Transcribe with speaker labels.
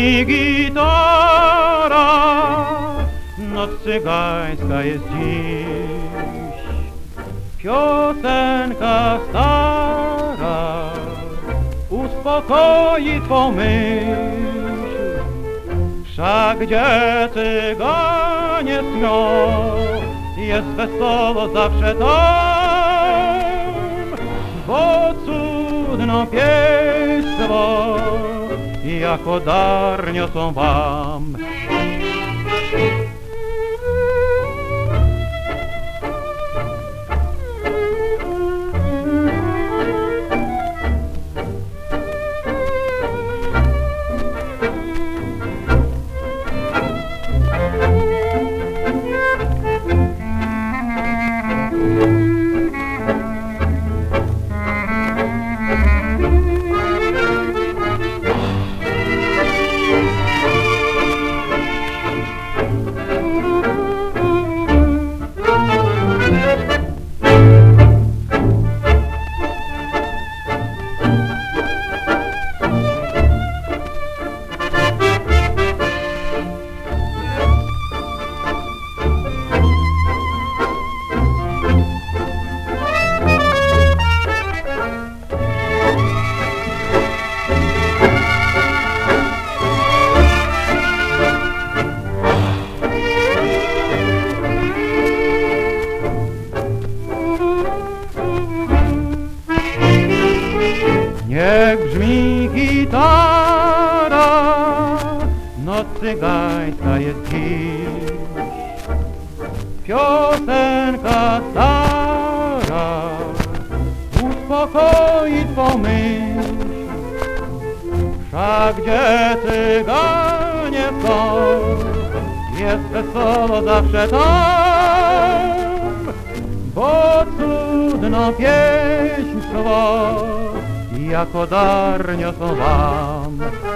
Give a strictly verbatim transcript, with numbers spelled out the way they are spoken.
Speaker 1: brzmi gitara, noc cygańska jest dziś. Piosenka stara uspokoi twą myśl, wszak gdzie cyganie śnią, jest wesoło zawsze tam, bo cudną pieśń swą jako dar niosą wam. Niech brzmi gitara, noc cygańska jest dziś. Piosenka stara uspokoi twą myśl, wszak gdzie cyganie są, jest wesoło zawsze tam, bo cudną pieśń swą jako dar niosą wam.